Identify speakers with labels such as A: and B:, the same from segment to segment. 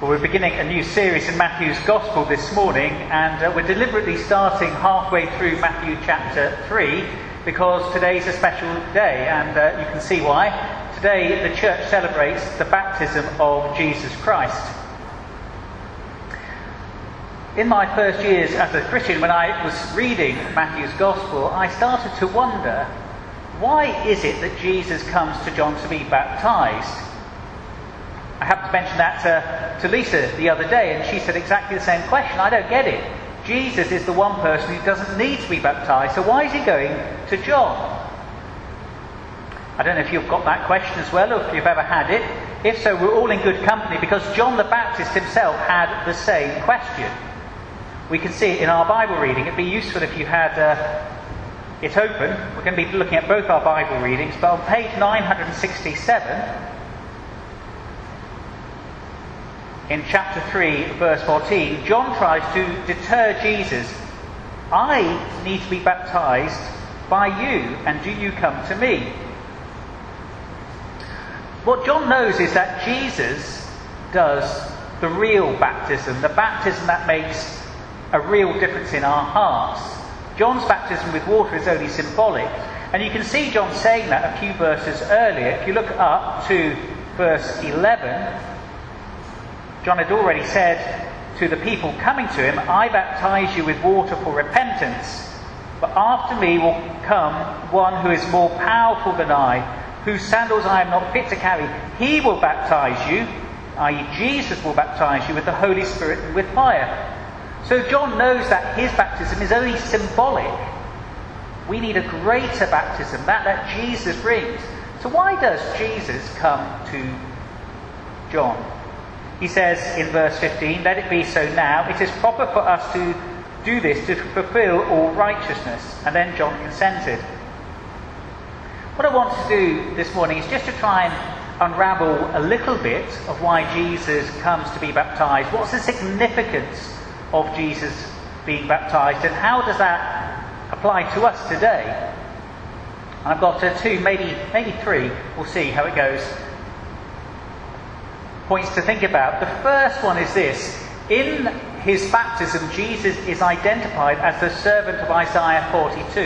A: Well, we're beginning a new series in Matthew's Gospel this morning, and we're deliberately starting halfway through Matthew chapter 3 because today's a special day, and you can see why. Today the church celebrates the baptism of Jesus Christ. In my first years as a Christian, when I was reading Matthew's Gospel, I started to wonder, why is it that Jesus comes to John to be baptised? I happened to mention that to Lisa the other day, and she said exactly the same question. I don't get it. Jesus is the one person who doesn't need to be baptised, so why is he going to John? I don't know if you've got that question as well, or if you've ever had it. If so, we're all in good company, because John the Baptist himself had the same question. We can see it in our Bible reading. It'd be useful if you had it open. We're going to be looking at both our Bible readings, but on page 967, in chapter 3, verse 14, John tries to deter Jesus. I need to be baptised by you, and do you come to me? What John knows is that Jesus does the real baptism, the baptism that makes a real difference in our hearts. John's baptism with water is only symbolic, and you can see John saying that a few verses earlier. If you look up to verse 11, John had already said to the people coming to him, I baptize you with water for repentance, but after me will come one who is more powerful than I, whose sandals I am not fit to carry. He will baptize you, i.e. Jesus will baptize you with the Holy Spirit and with fire. So John knows that his baptism is only symbolic. We need a greater baptism, that Jesus brings. So why does Jesus come to John? He says in verse 15, let it be so now. It is proper for us to do this to fulfill all righteousness. And then John consented. What I want to do this morning is just to try and unravel a little bit of why Jesus comes to be baptised. What's the significance of Jesus being baptised, and how does that apply to us today? And I've got two, maybe three. We'll see how it goes. Points to think about. The first one is this. In his baptism, Jesus is identified as the servant of Isaiah 42.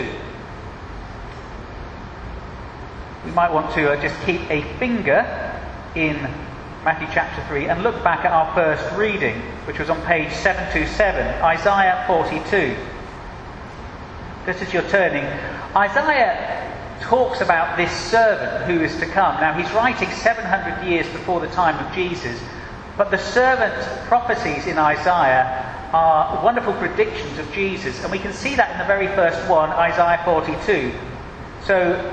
A: We might want to just keep a finger in Matthew chapter 3 and look back at our first reading, which was on page 727, Isaiah 42. Just as you're turning, Isaiah talks about this servant who is to come. Now, he's writing 700 years before the time of Jesus, but the servant prophecies in Isaiah are wonderful predictions of Jesus, and we can see that in the very first one, Isaiah 42. So,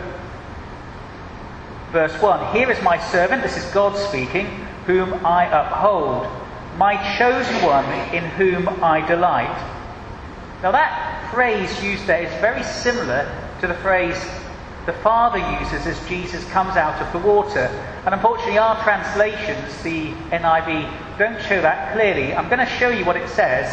A: verse 1, here is my servant, this is God speaking, whom I uphold, my chosen one in whom I delight. Now, that phrase used there is very similar to the phrase the Father uses as Jesus comes out of the water. And unfortunately our translations, the NIV, don't show that clearly. I'm going to show you what it says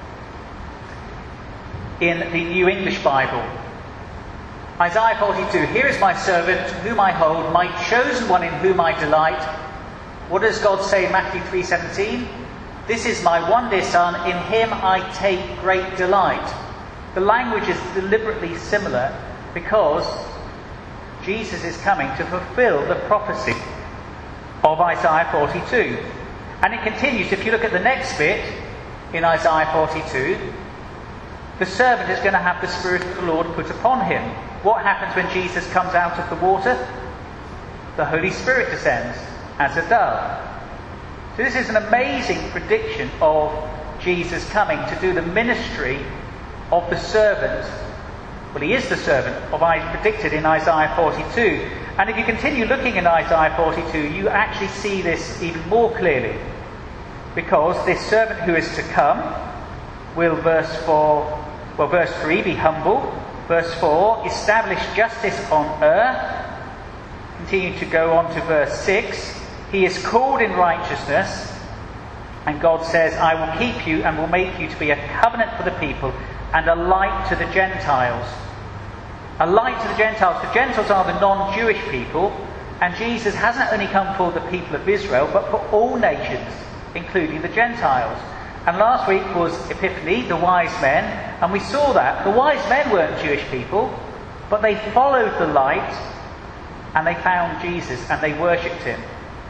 A: in the New English Bible. Isaiah 42, here is my servant whom I hold, my chosen one in whom I delight. What does God say in Matthew 3:17? This is my one dear son, in him I take great delight. The language is deliberately similar because Jesus is coming to fulfill the prophecy of Isaiah 42. And it continues. If you look at the next bit in Isaiah 42, the servant is going to have the Spirit of the Lord put upon him. What happens when Jesus comes out of the water? The Holy Spirit descends as a dove. So this is an amazing prediction of Jesus coming to do the ministry of the servant. Well, he is the servant of predicted in Isaiah 42. And if you continue looking in Isaiah 42, you actually see this even more clearly. Because this servant who is to come will, verse 3, be humble. Verse 4, establish justice on earth. Continue to go on to verse 6. He is called in righteousness. And God says, I will keep you and will make you to be a covenant for the people and a light to the Gentiles. A light to the Gentiles. The Gentiles are the non-Jewish people, and Jesus hasn't only come for the people of Israel, but for all nations. including the Gentiles. And last week was Epiphany, the wise men, and we saw that. The wise men weren't Jewish people, but they followed the light and they found Jesus and they worshipped him.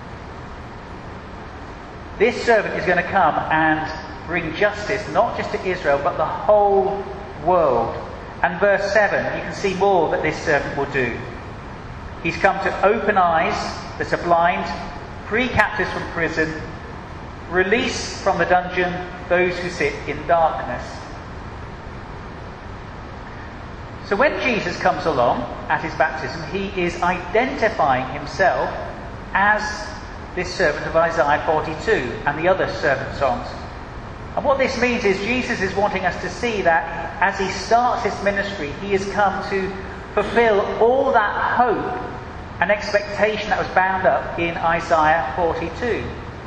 A: This servant is going to come and bring justice, not just to Israel, but the whole world. And verse 7, you can see more that this servant will do. He's come to open eyes that are blind, free captives from prison, release from the dungeon those who sit in darkness. So when Jesus comes along at his baptism, he is identifying himself as this servant of Isaiah 42 and the other servant songs. And what this means is Jesus is wanting us to see that as he starts his ministry, he has come to fulfill all that hope and expectation that was bound up in Isaiah 42.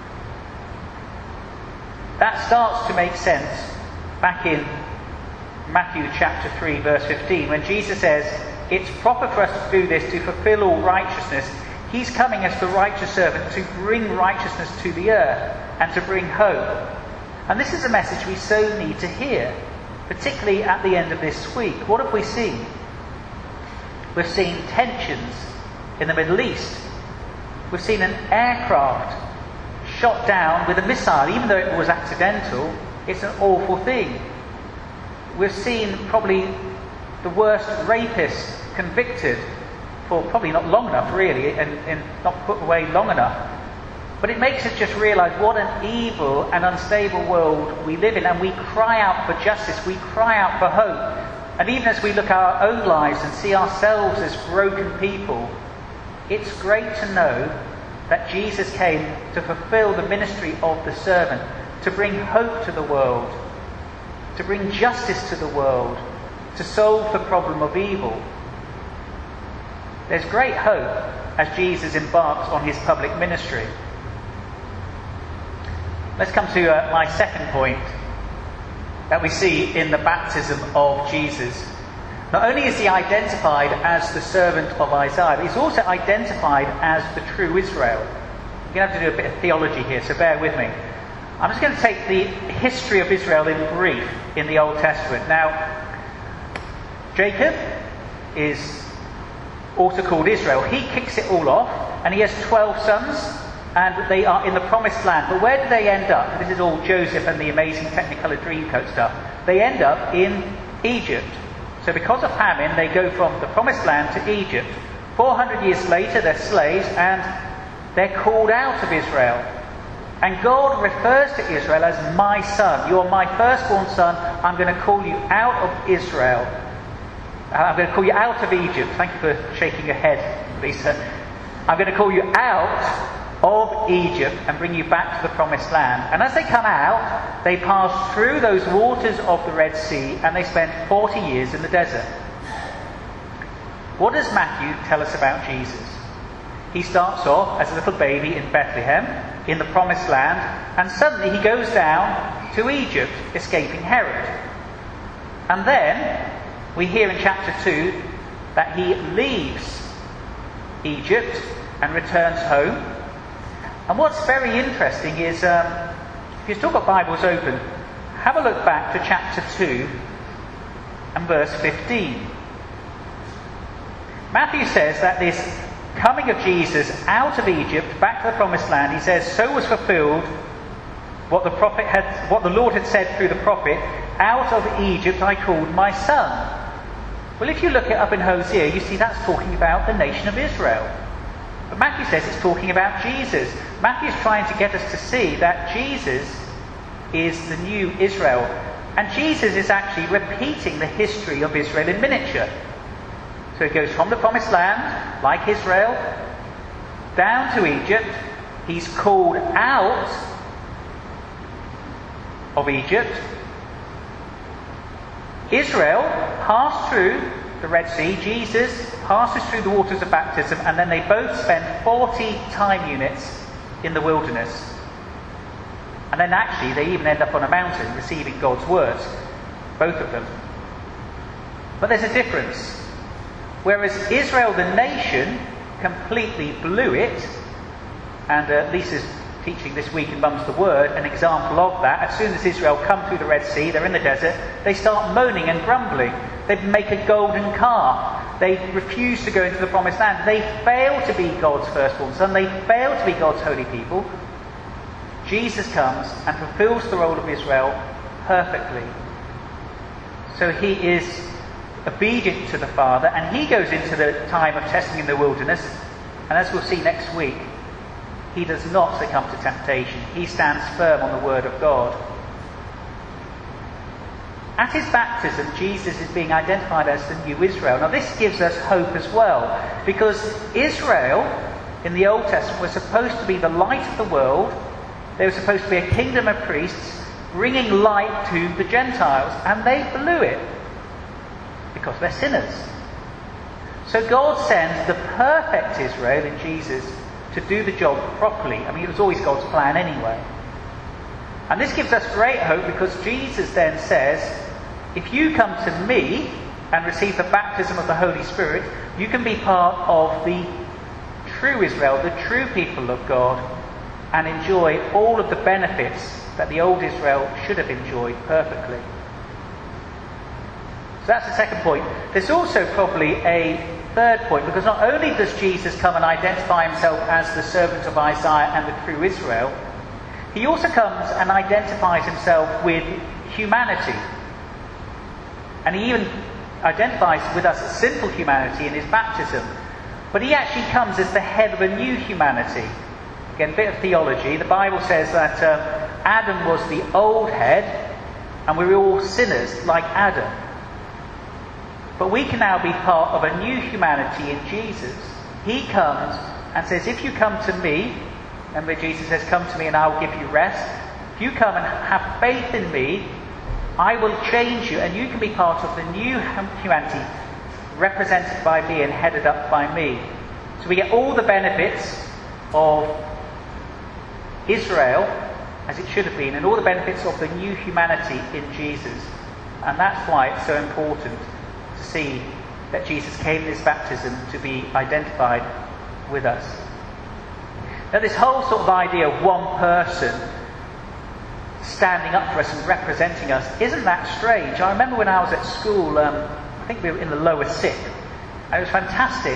A: That starts to make sense back in Matthew chapter 3 verse 15 when Jesus says it's proper for us to do this to fulfill all righteousness. He's coming as the righteous servant to bring righteousness to the earth and to bring hope. And this is a message we so need to hear, particularly at the end of this week. What have we seen? We've seen tensions in the Middle East. We've seen an aircraft shot down with a missile. Even though it was accidental, it's an awful thing. We've seen probably the worst rapist convicted for probably not long enough, really, and not put away long enough. But it makes us just realise what an evil and unstable world we live in, and we cry out for justice, we cry out for hope. And even as we look at our own lives and see ourselves as broken people, it's great to know that Jesus came to fulfill the ministry of the servant, to bring hope to the world, to bring justice to the world, to solve the problem of evil. There's great hope as Jesus embarks on his public ministry. Let's come to my second point that we see in the baptism of Jesus. Not only is he identified as the servant of Isaiah, but he's also identified as the true Israel. You're going to have to do a bit of theology here, so bear with me. I'm just going to take the history of Israel in brief in the Old Testament. Now, Jacob is also called Israel. He kicks it all off, and he has 12 sons, and they are in the promised land. But where do they end up? This is all Joseph and the amazing Technicolor Dreamcoat stuff. They end up in Egypt. So because of famine, they go from the promised land to Egypt. 400 years later, they're slaves, and they're called out of Israel. And God refers to Israel as my son. You're my firstborn son. I'm going to call you out of Israel. I'm going to call you out of Egypt. Thank you for shaking your head, Lisa. I'm going to call you out of Egypt and bring you back to the promised land. And as they come out, they pass through those waters of the Red Sea and they spend 40 years in the desert. What does Matthew tell us about Jesus? He starts off as a little baby in Bethlehem, in the promised land, and suddenly he goes down to Egypt, escaping Herod. And then we hear in chapter 2 that he leaves Egypt and returns home. And what's very interesting is, if you've still got Bibles open, have a look back to chapter 2 and verse 15. Matthew says that this coming of Jesus out of Egypt back to the promised land, he says, so was fulfilled what the Lord had said through the prophet, out of Egypt I called my son. Well, if you look it up in Hosea, you see that's talking about the nation of Israel. But Matthew says it's talking about Jesus. Matthew's trying to get us to see that Jesus is the new Israel. And Jesus is actually repeating the history of Israel in miniature. So he goes from the promised land, like Israel, down to Egypt. He's called out of Egypt. Israel passed through the Red Sea. Jesus passes through the waters of baptism, and then they both spend 40 time units in the wilderness. And then actually they even end up on a mountain receiving God's words, both of them. But there's a difference. Whereas Israel, the nation, completely blew it, and Lisa's teaching this week in Mum's the Word, an example of that. As soon as Israel come through the Red Sea, they're in the desert, they start moaning and grumbling. They make a golden calf. They refuse to go into the promised land. They fail to be God's firstborn son. They fail to be God's holy people. Jesus comes and fulfills the role of Israel perfectly. So he is obedient to the Father, and he goes into the time of testing in the wilderness, and as we'll see next week, he does not succumb to temptation. He stands firm on the word of God. At his baptism, Jesus is being identified as the new Israel. Now this gives us hope as well, because Israel in the Old Testament was supposed to be the light of the world. They were supposed to be a kingdom of priests bringing light to the Gentiles, and they blew it because they're sinners. So God sends the perfect Israel in Jesus to do the job properly. I mean, it was always God's plan anyway. And this gives us great hope, because Jesus then says, if you come to me and receive the baptism of the Holy Spirit, you can be part of the true Israel, the true people of God, and enjoy all of the benefits that the old Israel should have enjoyed perfectly. So that's the second point. There's also probably a third point, because not only does Jesus come and identify himself as the servant of Isaiah and the true Israel, he also comes and identifies himself with humanity. And he even identifies with us as sinful humanity in his baptism. But he actually comes as the head of a new humanity. Again, a bit of theology. The Bible says that Adam was the old head, and we were all sinners like Adam. But we can now be part of a new humanity in Jesus. He comes and says, if you come to me, remember Jesus says, come to me and I will give you rest. If you come and have faith in me, I will change you, and you can be part of the new humanity represented by me and headed up by me. So we get all the benefits of Israel as it should have been, and all the benefits of the new humanity in Jesus. And that's why it's so important to see that Jesus came in his baptism to be identified with us. Now this whole sort of idea of one person standing up for us and representing us, isn't that strange? I remember when I was at school, I think we were in the lower sixth, and it was fantastic.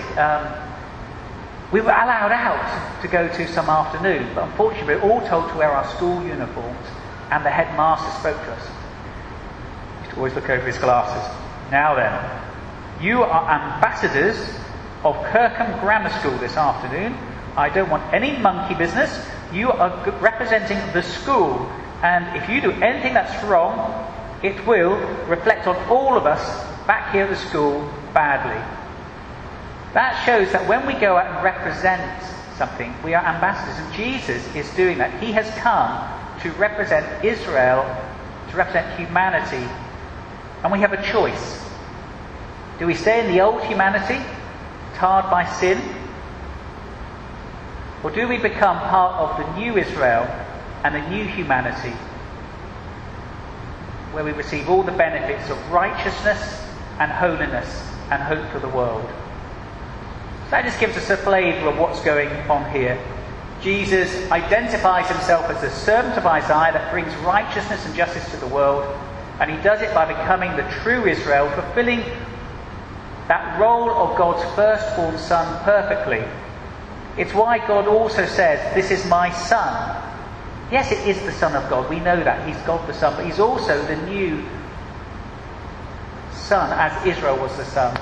A: We were allowed out to go to some afternoon, but unfortunately we were all told to wear our school uniforms, and the headmaster spoke to us. He used to always look over his glasses. Now then, you are ambassadors of Kirkham Grammar School this afternoon. I don't want any monkey business. You are representing the school, and if you do anything that's wrong, it will reflect on all of us back here at the school badly. That shows that when we go out and represent something, we are ambassadors, and Jesus is doing that. He has come to represent Israel, to represent humanity, and we have a choice. Do we stay in the old humanity, tarred by sin? Or do we become part of the new Israel and the new humanity, where we receive all the benefits of righteousness and holiness and hope for the world? So that just gives us a flavour of what's going on here. Jesus identifies himself as the servant of Isaiah that brings righteousness and justice to the world, and he does it by becoming the true Israel, fulfilling that role of God's firstborn son perfectly. It's why God also says, this is my son. Yes, it is the Son of God. We know that. He's God the Son. But he's also the new Son, as Israel was the Son.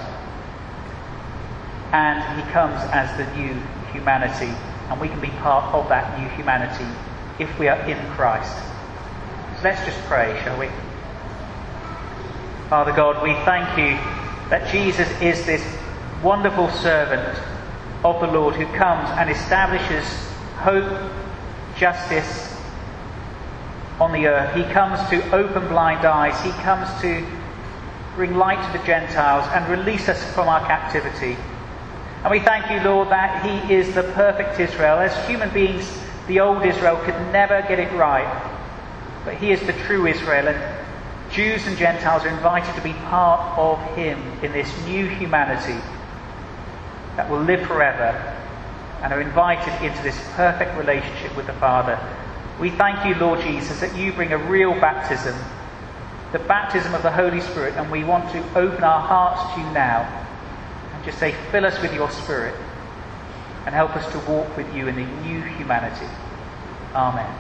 A: And he comes as the new humanity. And we can be part of that new humanity if we are in Christ. So let's just pray, shall we? Father God, we thank you that Jesus is this wonderful servant of the Lord who comes and establishes hope, justice on the earth. He comes to open blind eyes. He comes to bring light to the Gentiles and release us from our captivity. And we thank you, Lord, that he is the perfect Israel. As human beings, the old Israel could never get it right. But he is the true Israel, and Jews and Gentiles are invited to be part of him in this new humanity that will live forever and are invited into this perfect relationship with the Father. We thank you, Lord Jesus, that you bring a real baptism, the baptism of the Holy Spirit, and we want to open our hearts to you now and just say, fill us with your Spirit and help us to walk with you in a new humanity. Amen.